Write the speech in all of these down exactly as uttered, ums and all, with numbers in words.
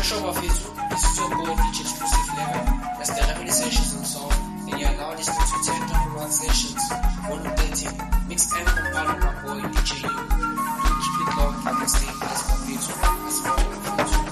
show on Facebook. This is your boy D J Exclusive Level. That's the Rebel Sessions and song. And you're now listening to ten Double One Sessions, Volume thirteen. Mixed and compiled by my boy D J U. Do keep it locked and stay blessed on Facebook as well on Facebook.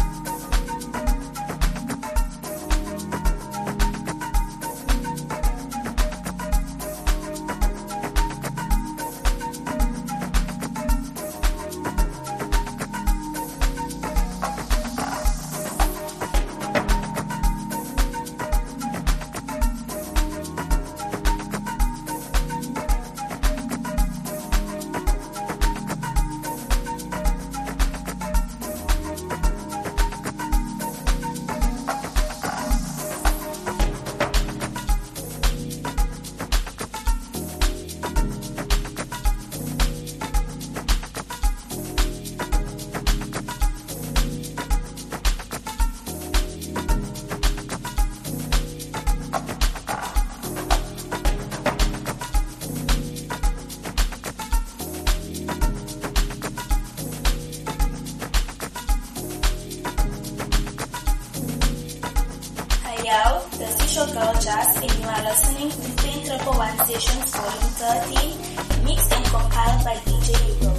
Yo, this is your girl Jazz and you are listening to ten Triple One Sessions Volume thirteen, mixed and compiled by D J Hugo.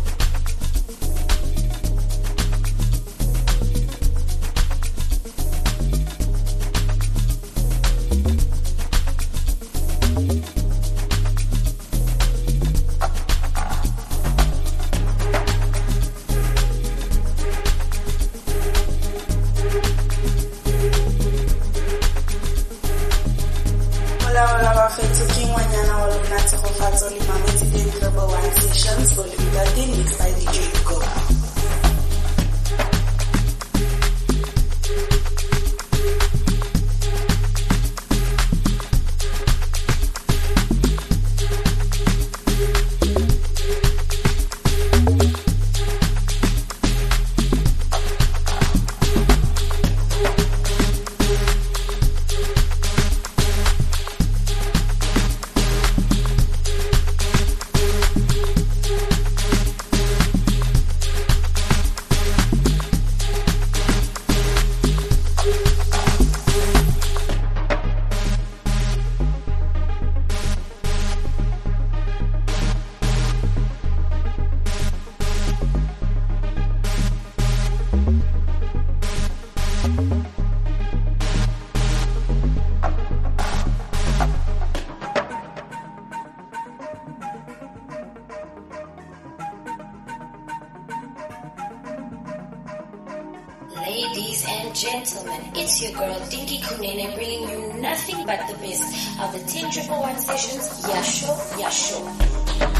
Ladies and gentlemen, it's your girl Dinky Kunene bringing you nothing but the best of the ten Triple One Sessions. Yasho, Yasho.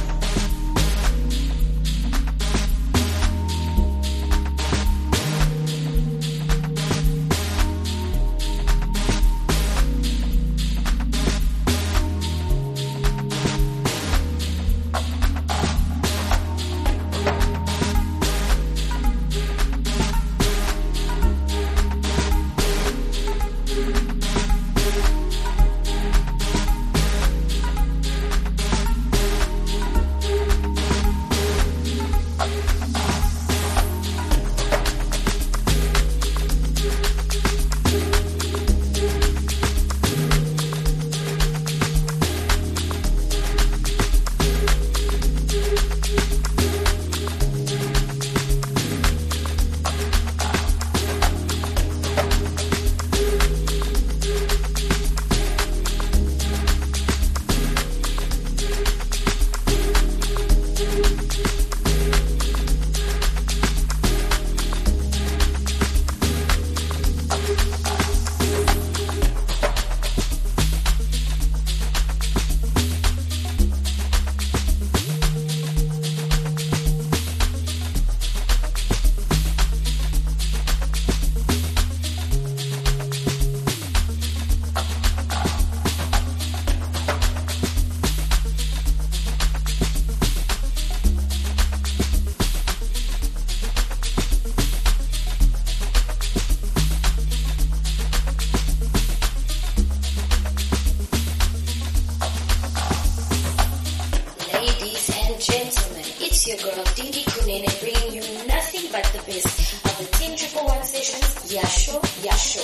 of the Team Triple One Sessions. Yeah, sure, yeah, sure.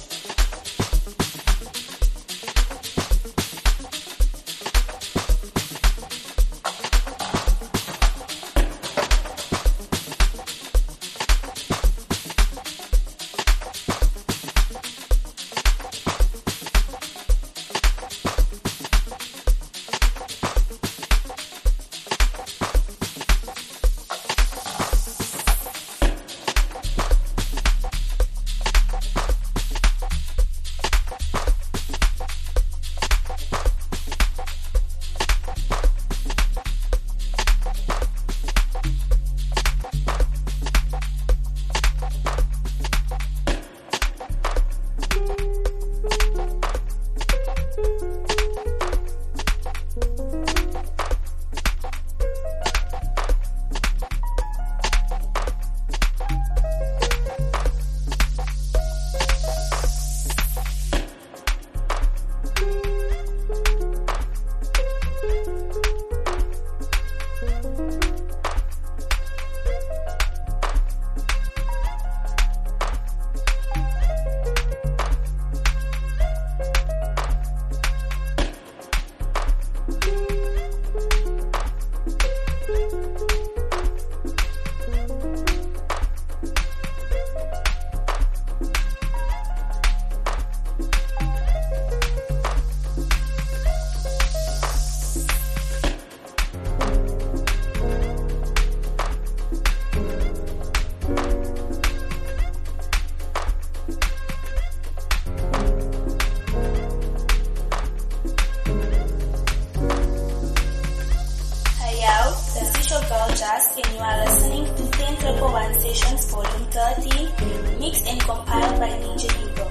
And you are listening to ten Triple One Sessions Volume thirteen, mixed and compiled by D J Hugo.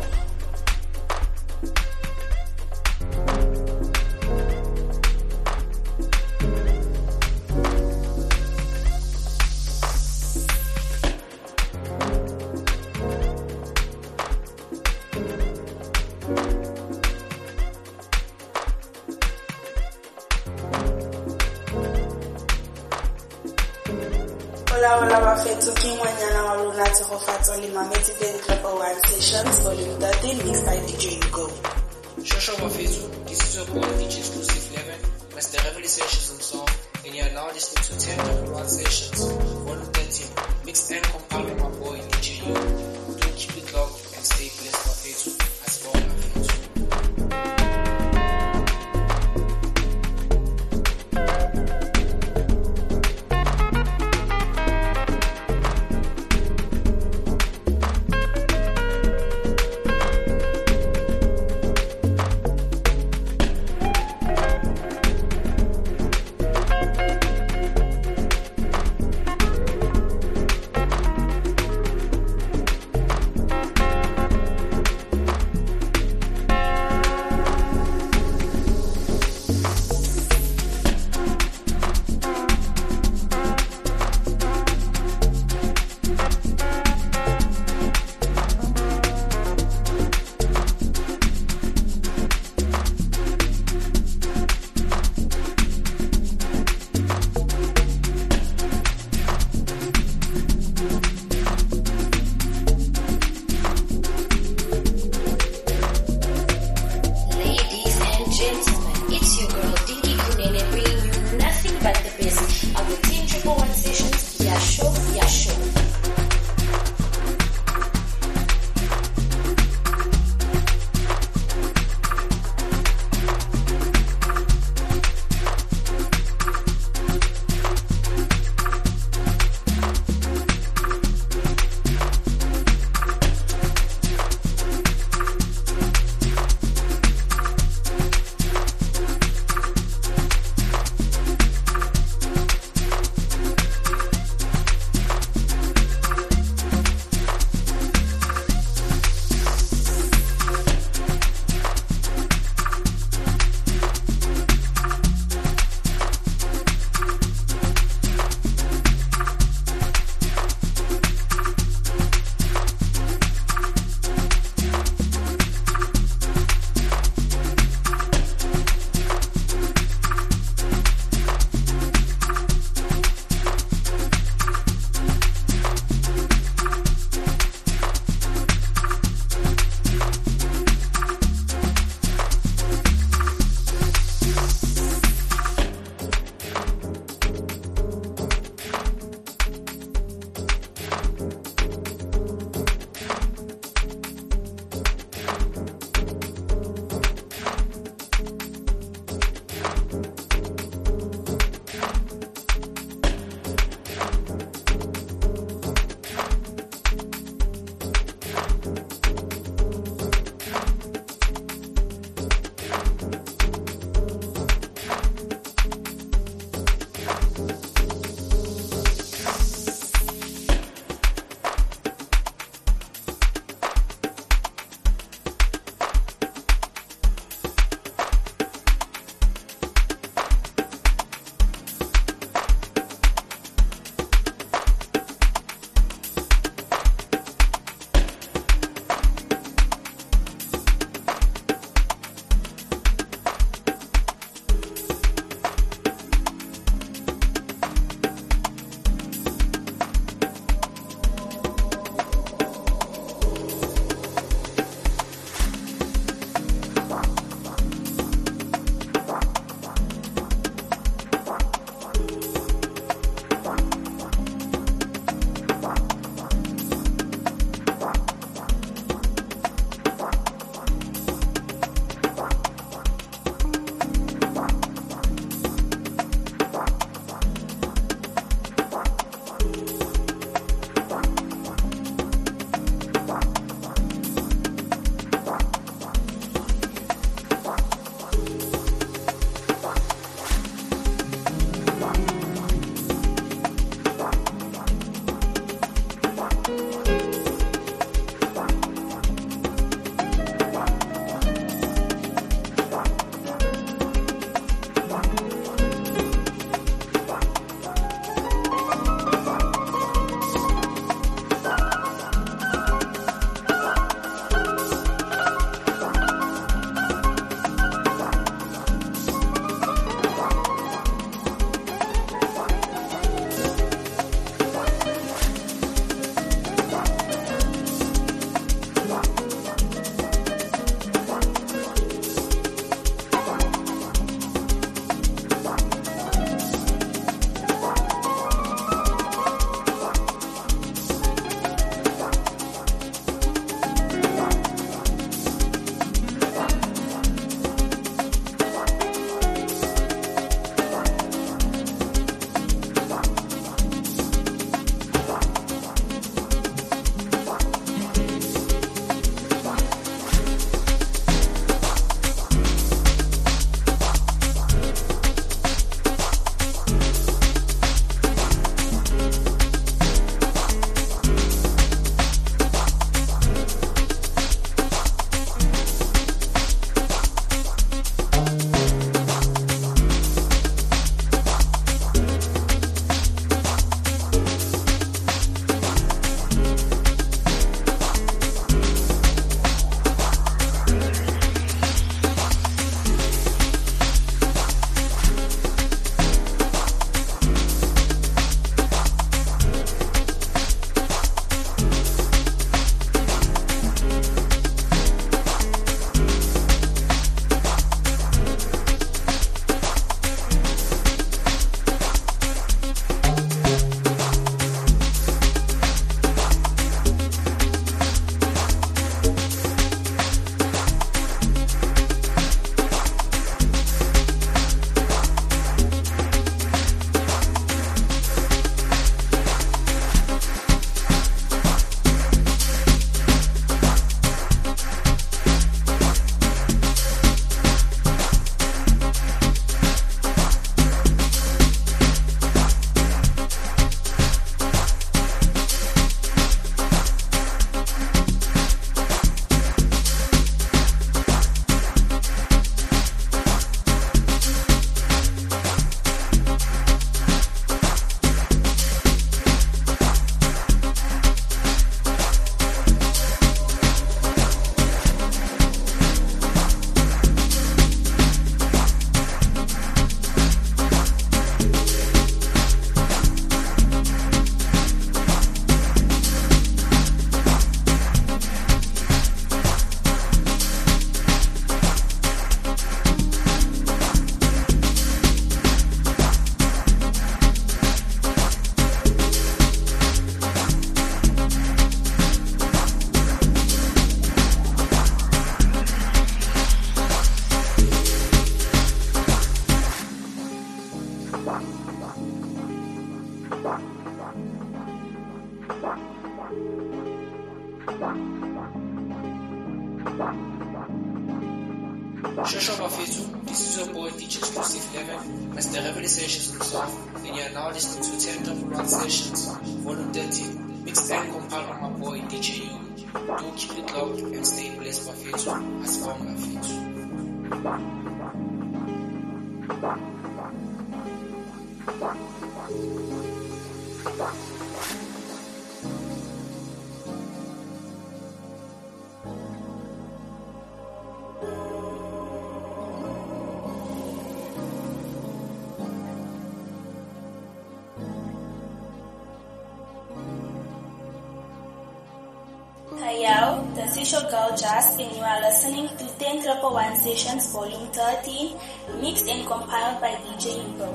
Hola, hola, bafethu Kimwanyana wa Lunatic Hofatso Limameti ten Triple One Sessions Volume thirteen, mixed by D J Hugo. Shosho bafethu, this is your boy D J Exclusive Eleven, Mister Heavily Sessions and Song, and you are now listening to ten Triple One Sessions Volume thirteen, mixed and compiled by my boy D J Hugo. Do keep it locked and stay blessed, bafethu, as well, bafethu. Shosho Bafetu, this is your boy D J Exclusive Level, Master Revelations himself, and you are now listening to ten Double One Sessions, Volume thirteen, mixed and compiled on my boy D J U. Do keep it loud and stay blessed, Bafetu, as long Bafetu. Hey yo, this is your girl Jazz and you are listening to ten Triple One Sessions Volume thirteen, mixed and compiled by D J Hugo.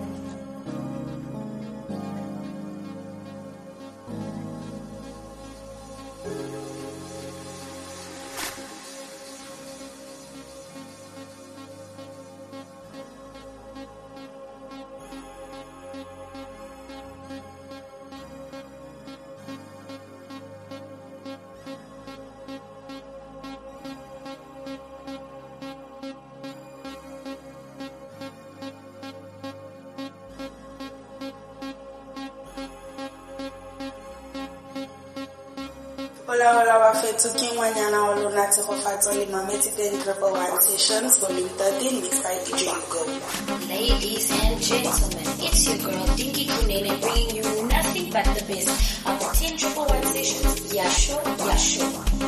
Hola, hola, Bafetu, Kimwanyana, Olunati, Hofatoli, Mameti, ten Triple One Sessions, Volume thirteen, mixed by D J Hugo. Ladies and gentlemen, it's your girl Dinky Kunene bringing you nothing but the best of the ten Triple One Sessions. Yasho, Yasho.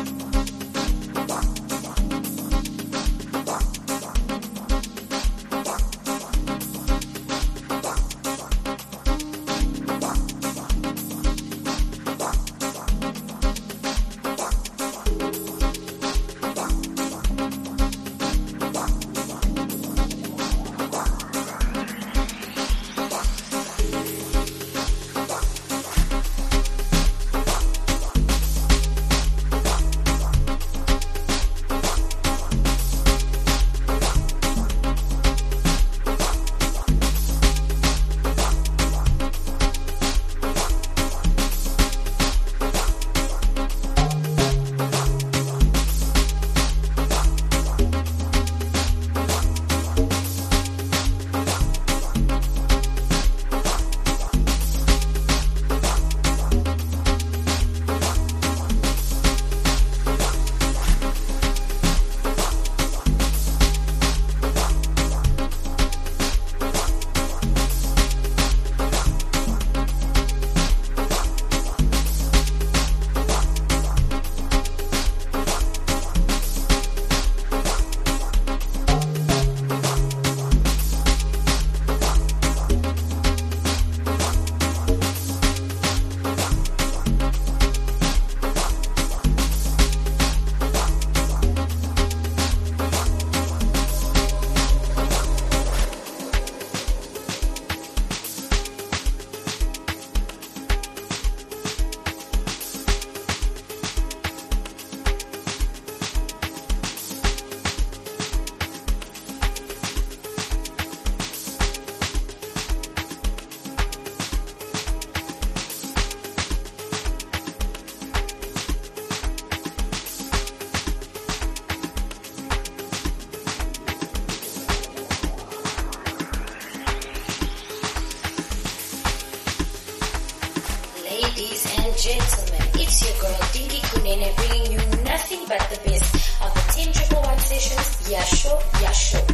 Gentlemen, it's your girl Dinky Kunene bringing you nothing but the best of the ten Triple One Sessions. Yasho, Yasho.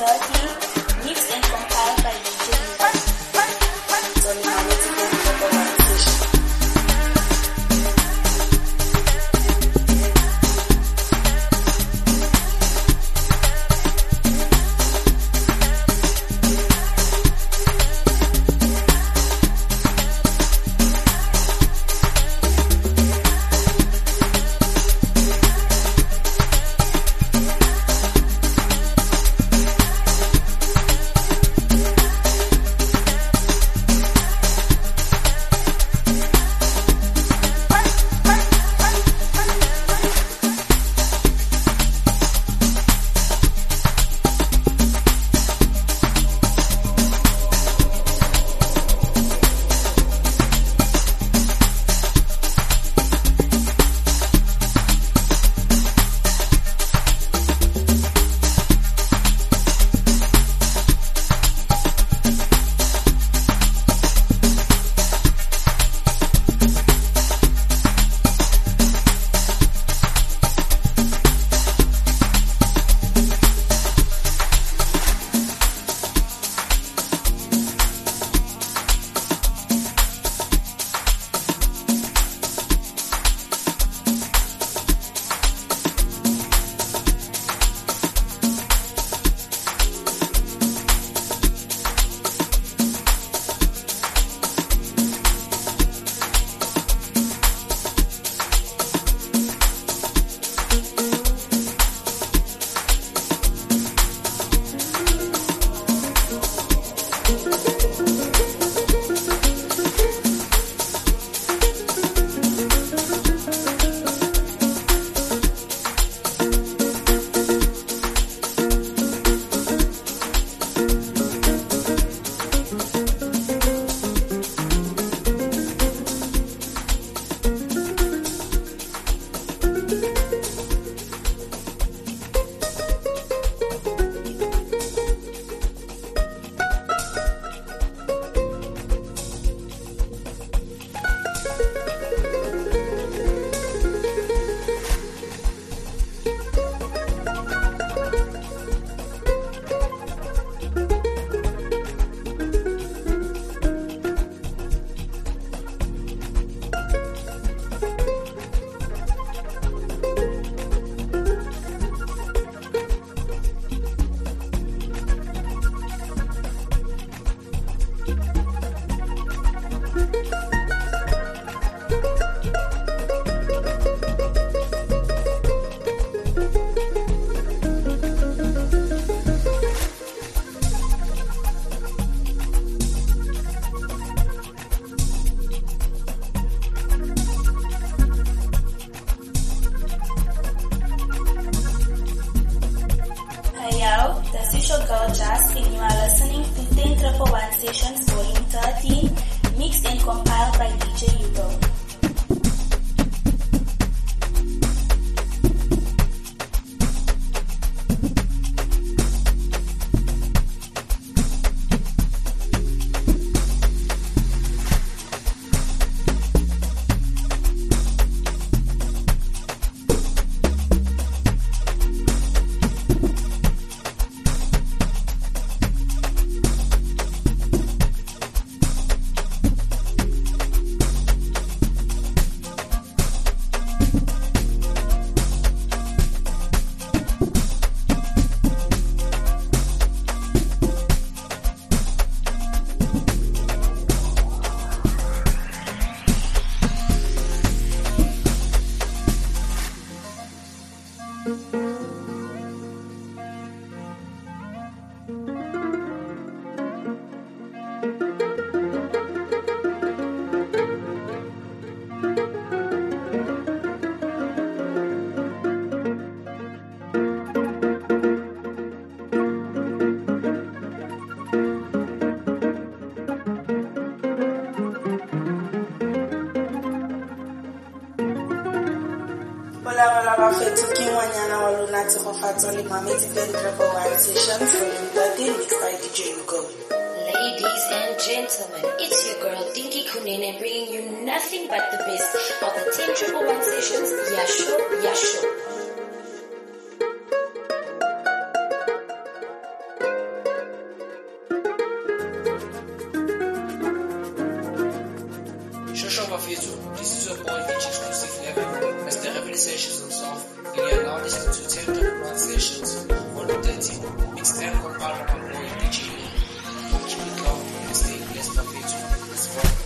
thirteen, mixed and compiled by D J Hugo. Solima Mexican Triple One Session. Sessions Volume thirteen, mixed and compiled by D J Hugo. Solima Mexican Triple One Sessions Volume thirteen, mixed by D J Hugo. Ladies and gentlemen, it's your girl Dinky Kunene bringing you nothing but the best of the ten Triple One Sessions. Yasho, Yasho. Shusho Wafetu, this is your boy D J Exclusive Level. As the Rebel Sessions on Soft, and you are now listening to ten twenty-one Sessions, volume thirteen, mixed and compiled by my boy D J. Keep it low and stay blessed, Wafetu. Let's go, Wafetu.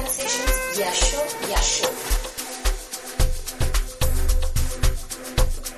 Yasho, Yasho.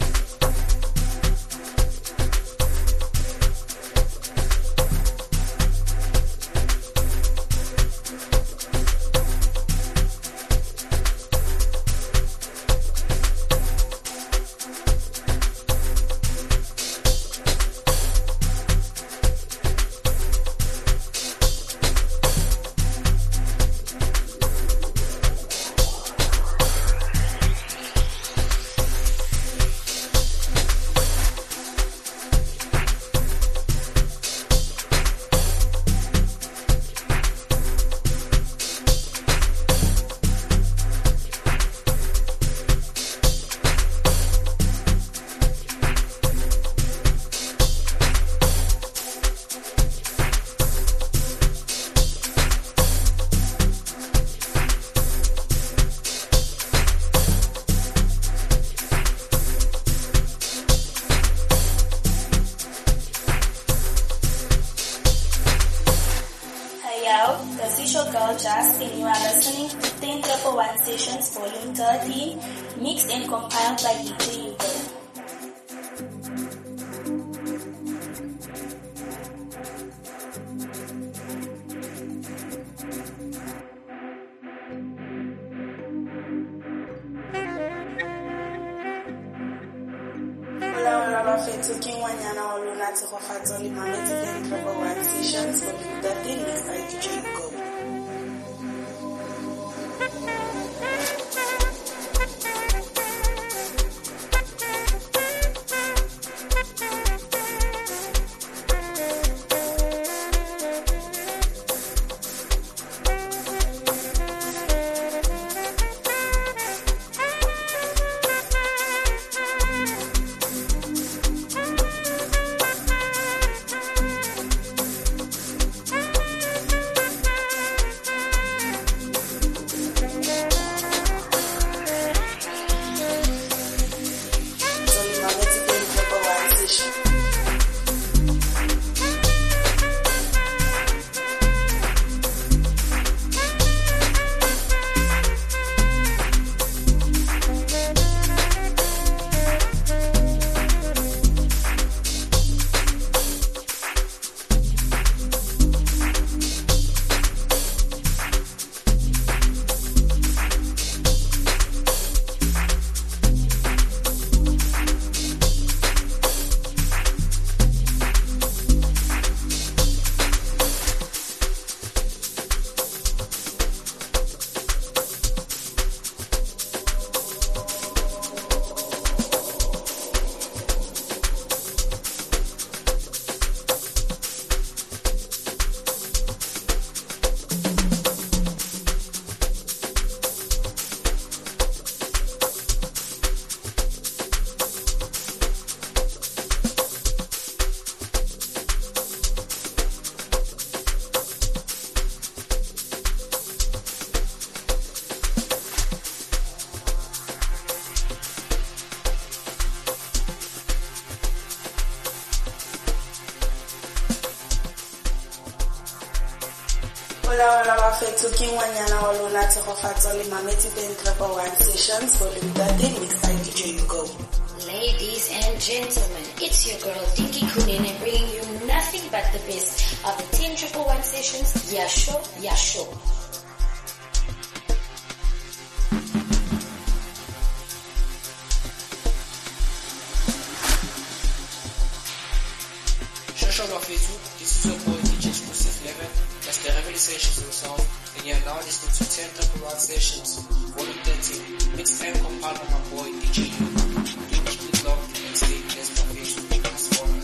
Yo, this is your girl Jas, and you are listening to ten Triple One Sessions Volume thirteen, mixed and compiled by D J Hugo. Bafethu King Wanyana wa Lunatic of Fatoli Mameti ten Triple One Sessions Volume thirteen, mixed by D J Hugo. Hola, hola, Bafethu King Wanyana wa Lunatic of Fatoli Mameti ten Triple One Sessions Volume thirteen, mixed by D J Hugo. Ladies and gentlemen, it's your girl Dinky Kunene bringing you nothing but the best of the ten Triple One Sessions. Yasho, Yasho. Shosho Bafethu, this is your boy D J Exclusive Level. That's the Rebel Sessions himself, and you are now listening to ten Triple One Sessions, Volume thirteen, mixed and compiled by my boy D J Hugo. Do keep it locked and stay blessed by Facebook. That's all.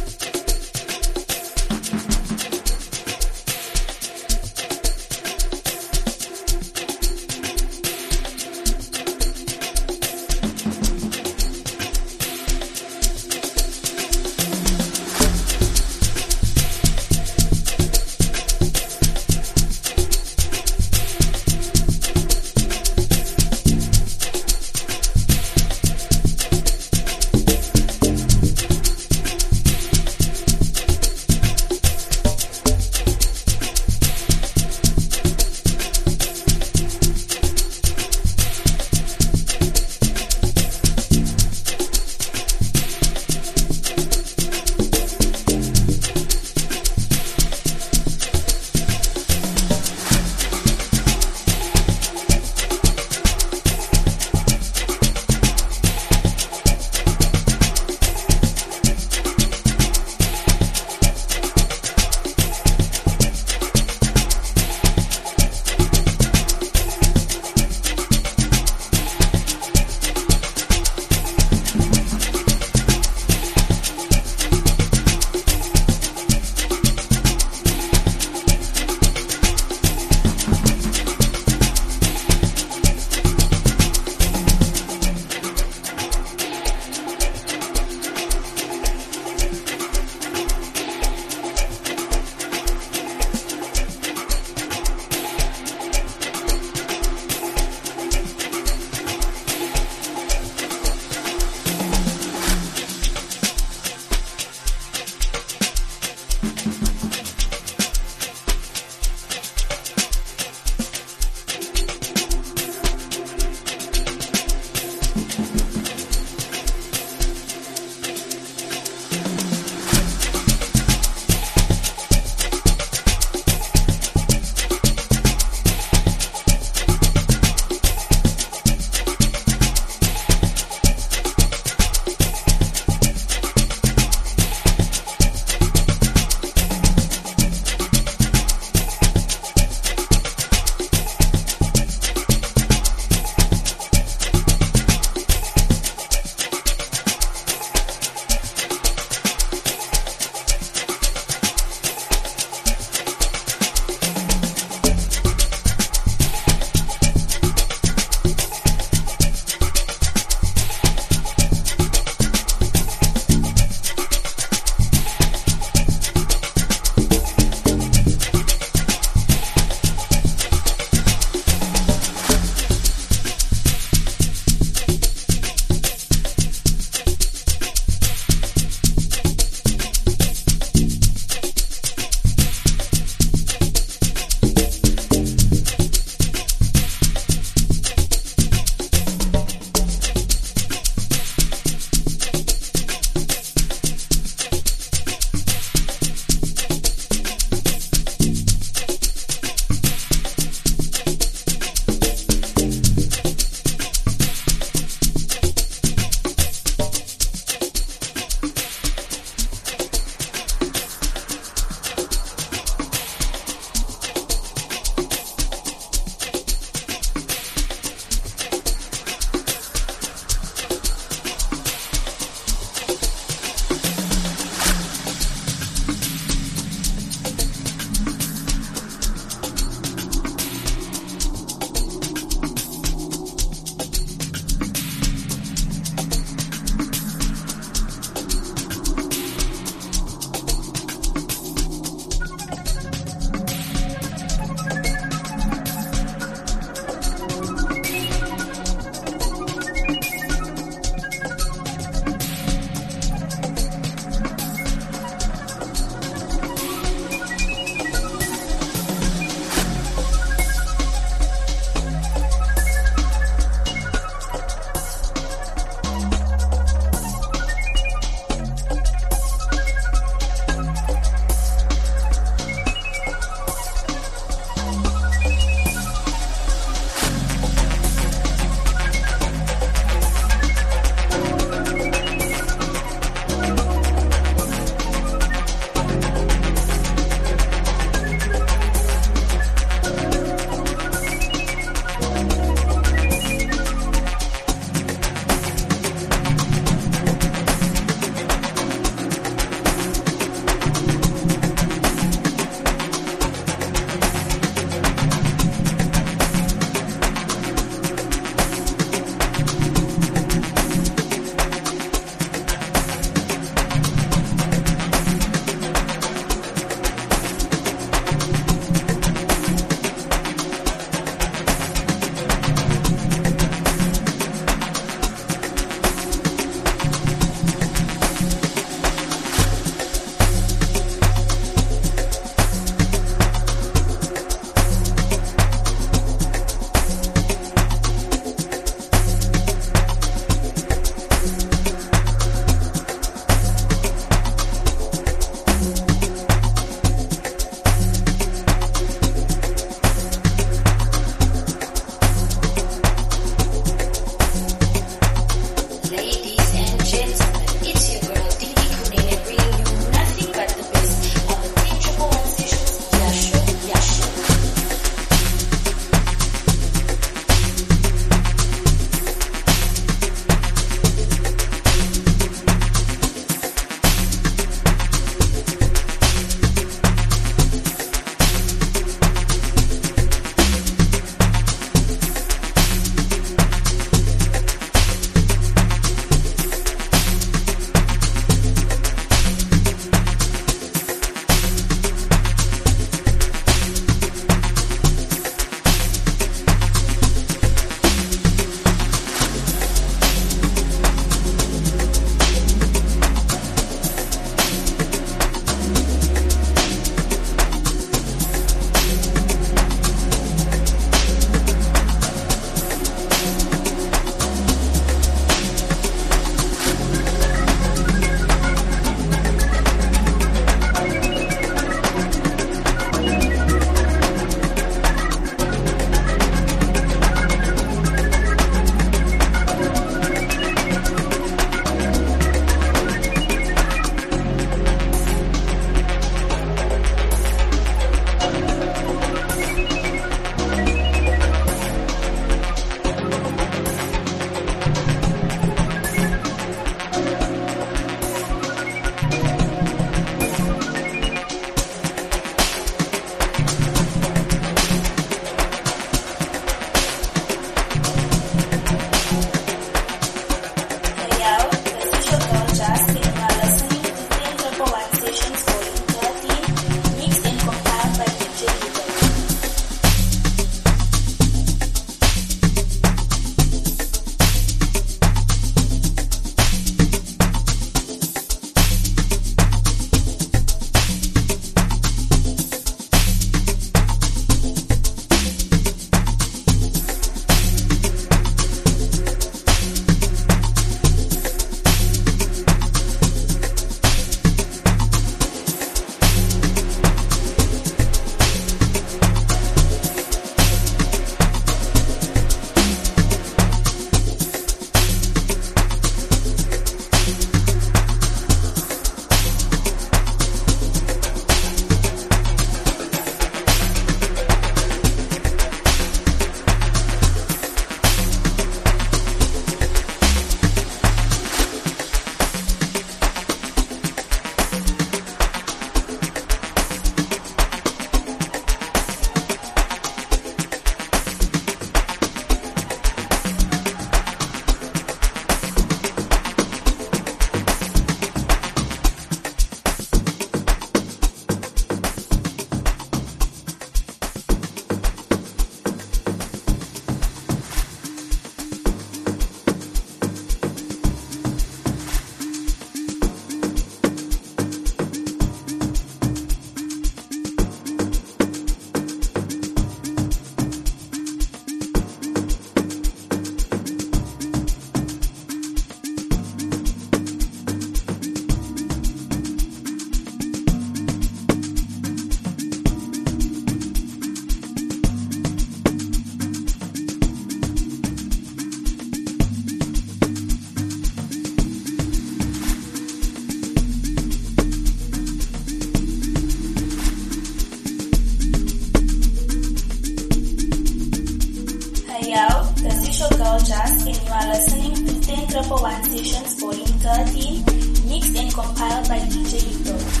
Cultures, and you are listening to ten Triple One Sessions Volume thirteen, mixed and compiled by D J Yuto.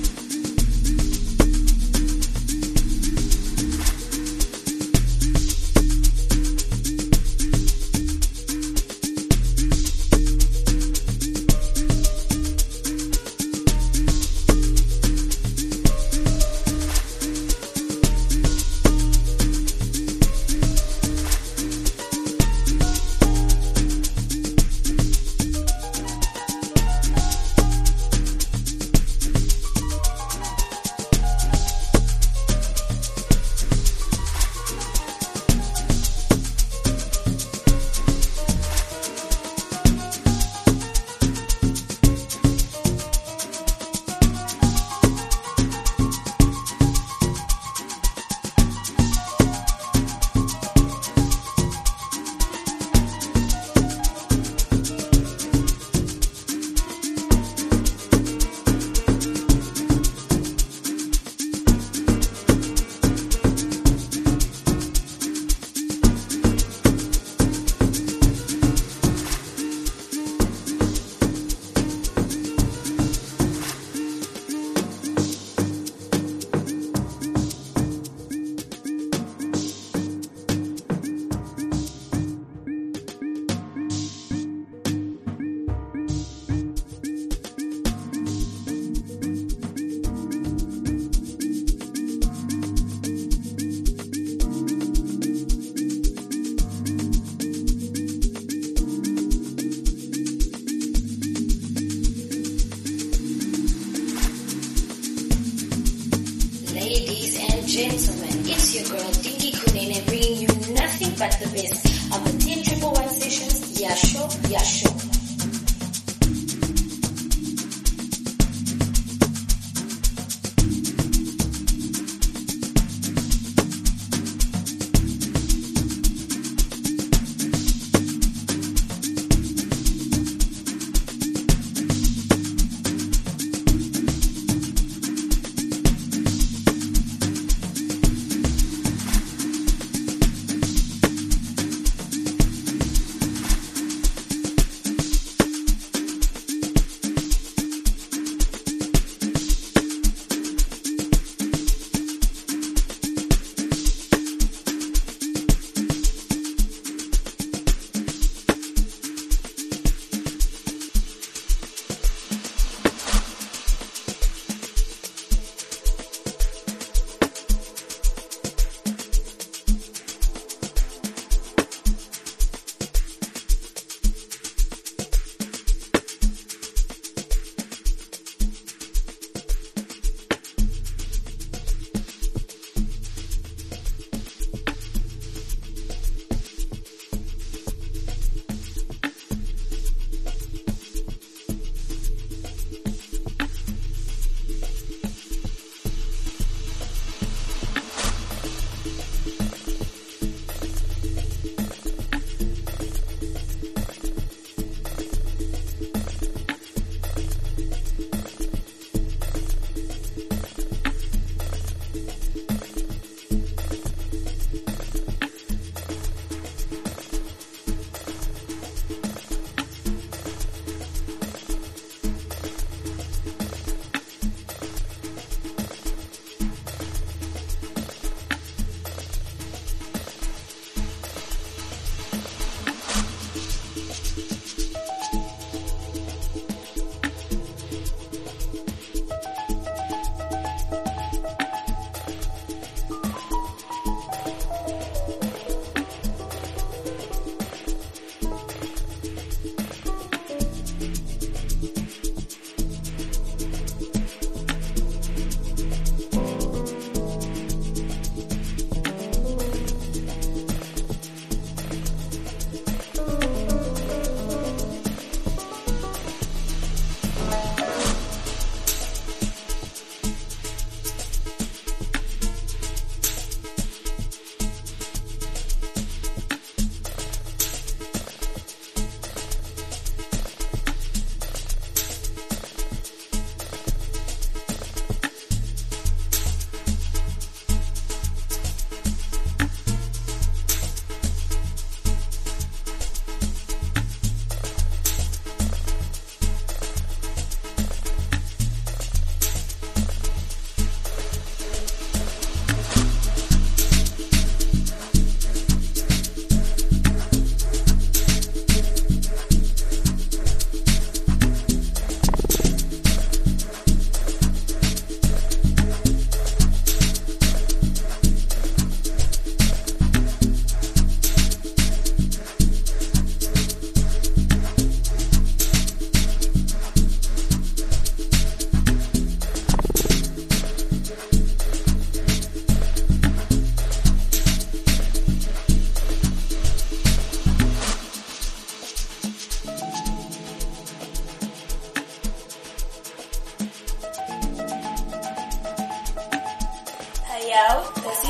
Gentlemen, it's your girl Dinky Kunene bringing you nothing but the best of the ten Triple One Sessions. Yasho, Yasho.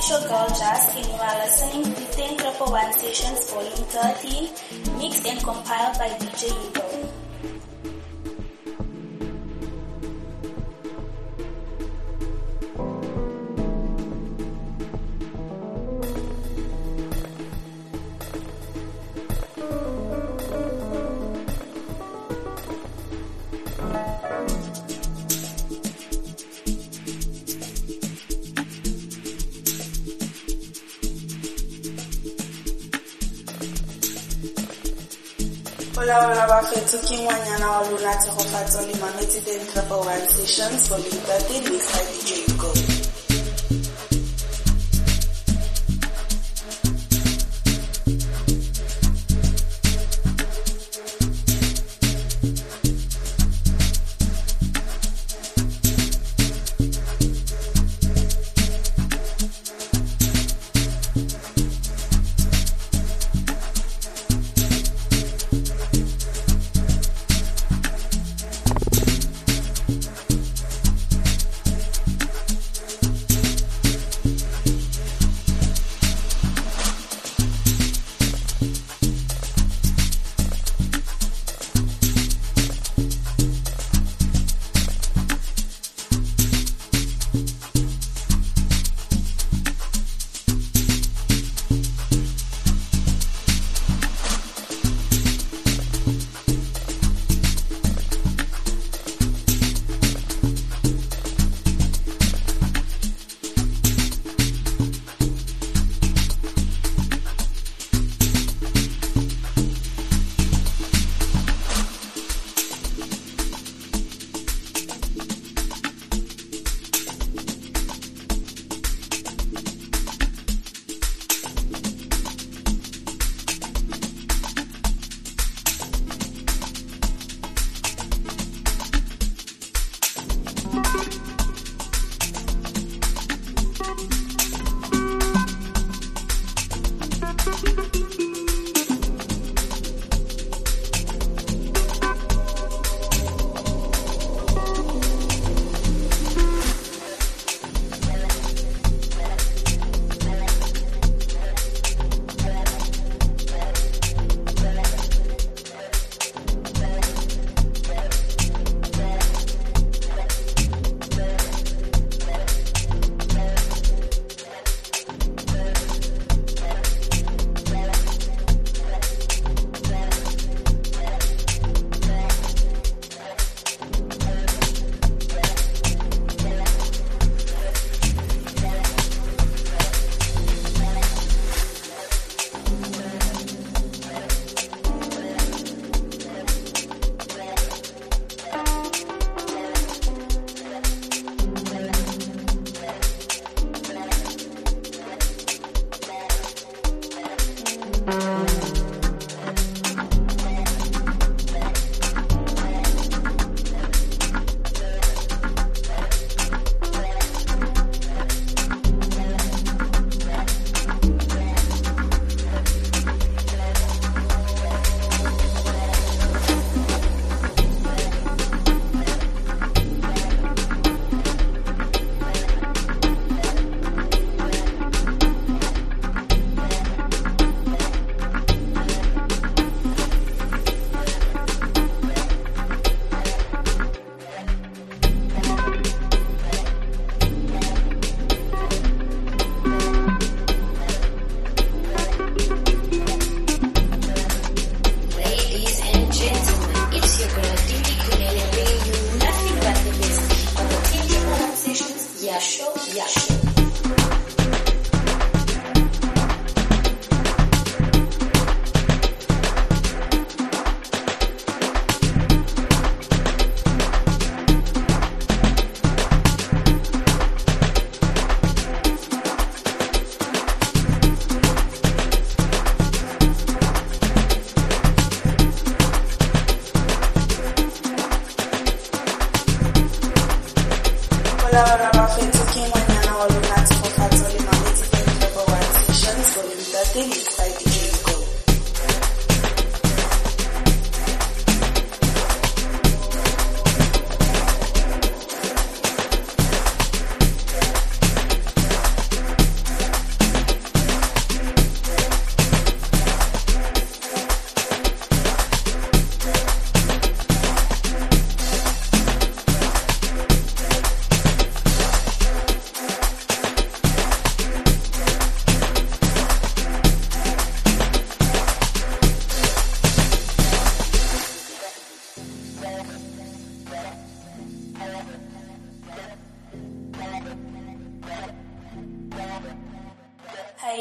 is your girl Jazz, and you are listening to ten Triple One Sessions Volume thirteen, mixed and compiled by D J Hugo. Hola, hola, bafethu ke ngwanyana wa lona Tshegofatso le mametse ten Triple One Sessions Volume thirteen mixed by D J Hugo.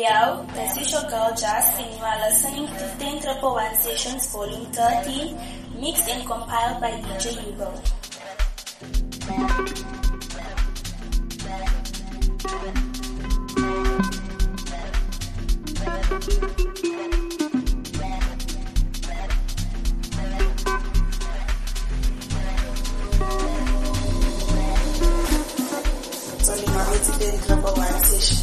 yo, this is your girl Jazz, and you are listening to ten Triple One Sessions Volume thirteen, mixed and compiled by D J Hugo. It's only my ten Triple One Sessions.